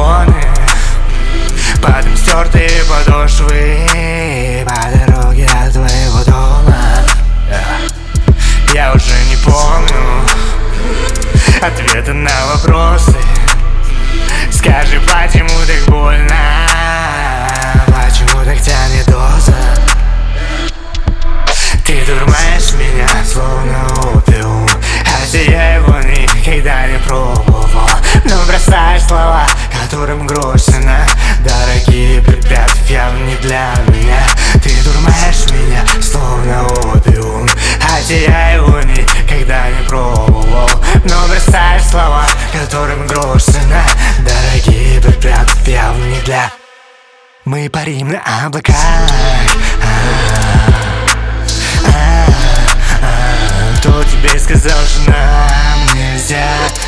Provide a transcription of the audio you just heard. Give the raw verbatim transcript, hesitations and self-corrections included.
телефоны, потом стертые подошвы по дороге от твоего дома. Я уже не помню ответы на вопросы. Скажи, почему так больно, почему так тянет доза? Ты дурмаешь меня, словно опиум, хотя я его никогда не пробовал. Но бросаешь слова, которым грустно, дорогие препятствия не для меня. Ты дурмаешь меня, словно опиум, хотя я его никогда не пробовал. Но бросаешь слова, которым грустно, дорогие препятствия не для. Мы парим на облаках. Кто тебе сказал, что нам нельзя?